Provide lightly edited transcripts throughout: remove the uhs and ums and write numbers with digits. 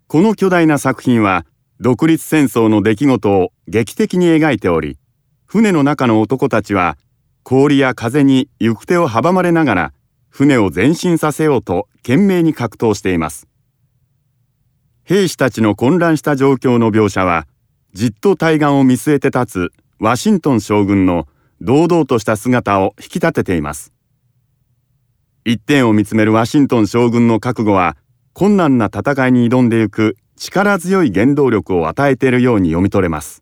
この巨大な作品は独立戦争の出来事を劇的に描いており、船の中の男たちは氷や風に行く手を阻まれながら船を前進させようと懸命に格闘しています。兵士たちの混乱した状況の描写は、じっと対岸を見据えて立つワシントン将軍の堂々とした姿を引き立てています。一点を見つめるワシントン将軍の覚悟は、困難な戦いに挑んでいく力強い原動力を与えているように読み取れます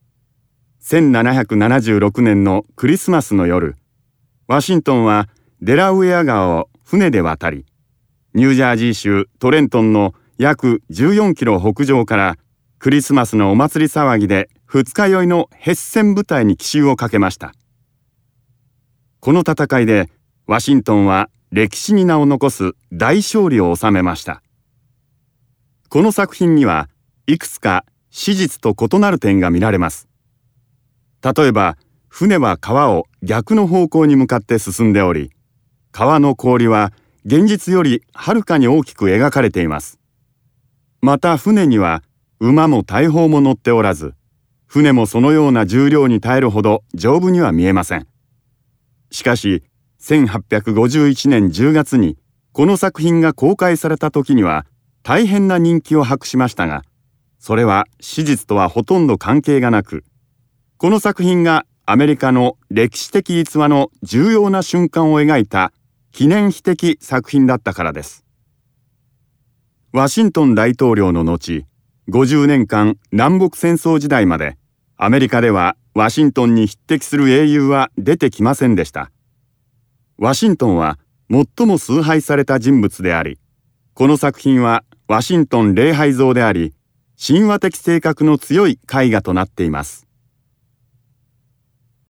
。1776年のクリスマスの夜、ワシントンはデラウェア川を船で渡り、ニュージャージー州トレントンの約14キロ北上からクリスマスのお祭り騒ぎで二日酔いのヘッセン部隊に奇襲をかけました。この戦いでワシントンは歴史に名を残す大勝利を収めました。この作品にはいくつか史実と異なる点が見られます。例えば、船は川を逆の方向に向かって進んでおり、川の氷は現実よりはるかに大きく描かれています。また船には馬も大砲も乗っておらず、船もそのような重量に耐えるほど丈夫には見えません。しかし、1851年10月にこの作品が公開された時には大変な人気を博しましたが、それは史実とはほとんど関係がなく、この作品がアメリカの歴史的逸話の重要な瞬間を描いた記念碑的作品だったからです。ワシントン大統領の後、50年間南北戦争時代までアメリカではワシントンに匹敵する英雄は出てきませんでした。ワシントンは最も崇拝された人物であり、この作品はワシントン礼拝像であり、神話的性格の強い絵画となっています。